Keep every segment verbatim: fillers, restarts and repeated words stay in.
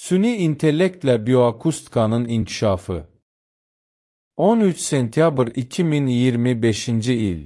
Süni intellektlə bioakustikanın inkişafı. on üç sentyabr iki min iyirmi beşinci il.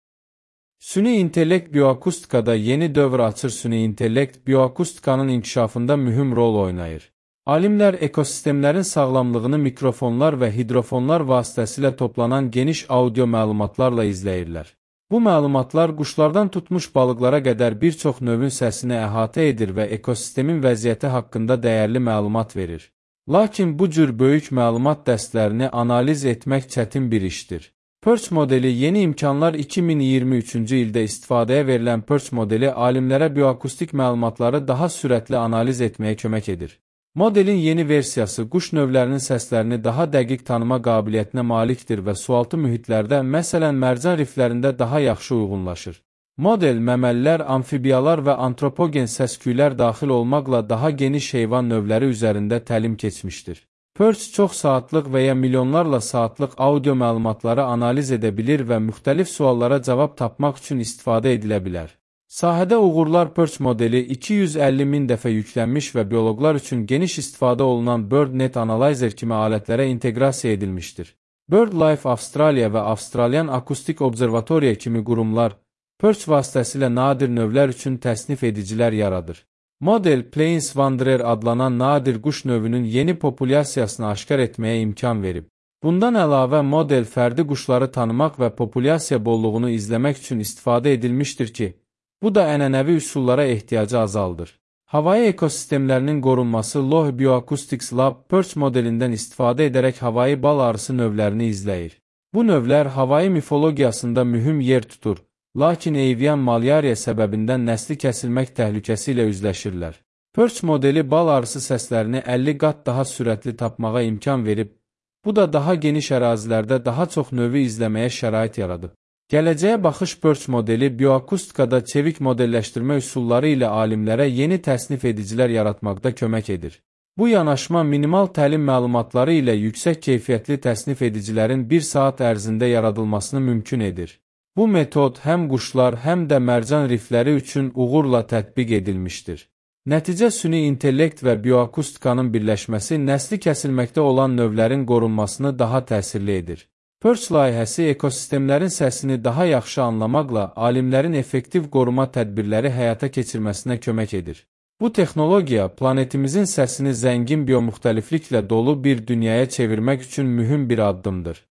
Süni intellekt bioakustikada yeni dövr açır. Süni intellekt bioakustikanın inkişafında mühüm rol oynayır. Alimlər ekosistemlərin sağlamlığını mikrofonlar və hidrofonlar vasitəsilə toplanan geniş audio məlumatlarla izləyirlər. Bu məlumatlar quşlardan tutmuş balıqlara qədər bir çox növün səsini əhatə edir və ekosistemin vəziyyəti haqqında dəyərli məlumat verir. Lakin bu cür böyük məlumat dəstlərini analiz etmək çətin bir işdir. Perch modeli yeni imkanlar iki min iyirmi üçüncü ildə istifadəyə verilən Perch modeli alimlərə bioakustik məlumatları daha sürətli analiz etməyə kömək edir. Modelin yeni versiyası quş növlərinin səslərini daha dəqiq tanıma qabiliyyətinə malikdir və sualtı mühitlərdə, məsələn mərcan riflərində daha yaxşı uyğunlaşır. Model məməlilər, amfibiyalar və antropogen səsküylər daxil olmaqla daha geniş heyvan növləri üzərində təlim keçmişdir. Perch çox saatlıq və ya milyonlarla saatlıq audio məlumatları analiz edə bilir və müxtəlif suallara cavab tapmaq üçün istifadə edilə bilər. Sahədə uğurlar Perch modeli iki yüz əlli min dəfə yüklənmiş və bioloqlar üçün geniş istifadə olunan BirdNet Analyzer kimi alətlərə inteqrasiya edilmişdir. BirdLife Avstraliya və Avstralian Akustik Observatoriya kimi qurumlar Perch vasitəsilə nadir növlər üçün təsnif edicilər yaradır. Model Plains Wanderer adlanan nadir quş növünün yeni populyasiyasını aşkar etməyə imkan verib. Bundan əlavə model fərdi quşları tanımaq və populyasiya bolluğunu izləmək üçün istifadə edilmişdir ki, bu da ənənəvi üsullara ehtiyacı azaldır. Havayı ekosistemlərinin qorunması Loh Bioacoustics Lab Perch modelindən istifadə edərək havayı bal arısı növlərini izləyir. Bu növlər havayı mifologiyasında mühüm yer tutur, lakin avian malyariya səbəbindən nəsli kəsilmək təhlükəsi ilə üzləşirlər. Perch modeli bal arısı səslərini əlli qat daha sürətli tapmağa imkan verib, bu da daha geniş ərazilərdə daha çox növü izləməyə şərait yaradıb. Gələcəyə baxış Perch modeli bioakustikada çevik modelləşdirmə üsulları ilə alimlərə yeni təsnif edicilər yaratmaqda kömək edir. Bu yanaşma minimal təlim məlumatları ilə yüksək keyfiyyətli təsnif edicilərin bir saat ərzində yaradılmasını mümkün edir. Bu metod həm quşlar, həm də mərcan rifləri üçün uğurla tətbiq edilmişdir. Nəticə süni intellekt və bioakustikanın birləşməsi nəsli kəsilməkdə olan növlərin qorunmasını daha təsirli edir. Perch layihəsi ekosistemlərin səsini daha yaxşı anlamaqla alimlərin effektiv qoruma tədbirləri həyata keçirməsinə kömək edir. Bu texnologiya planetimizin səsini zəngin biomuxtəlifliklə dolu bir dünyaya çevirmək üçün mühüm bir addımdır.